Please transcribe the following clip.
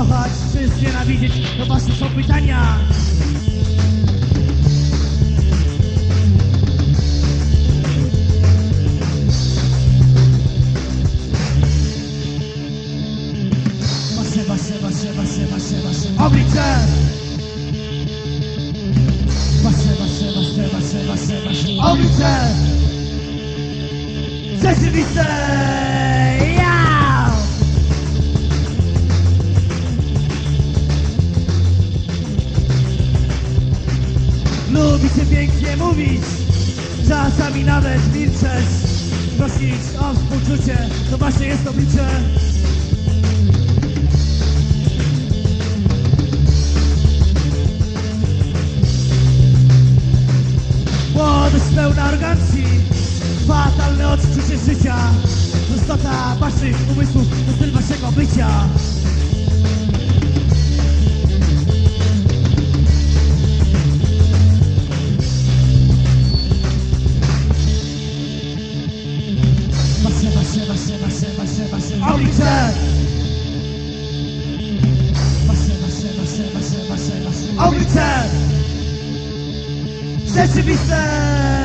kochać, czy znienawidzieć, to wasze są pytania. Wasze oblicze. Wasze oblicze rzeczywiste. Lubicie pięknie mówić, czasami nawet milczeć, prosić o współczucie, to właśnie jest oblicze. Młodość pełna arogancji, fatalne odczucie życia, prostota waszych umysłów to styl waszego bycia. Wasze oblicze. Wasze oblicze rzeczywiste.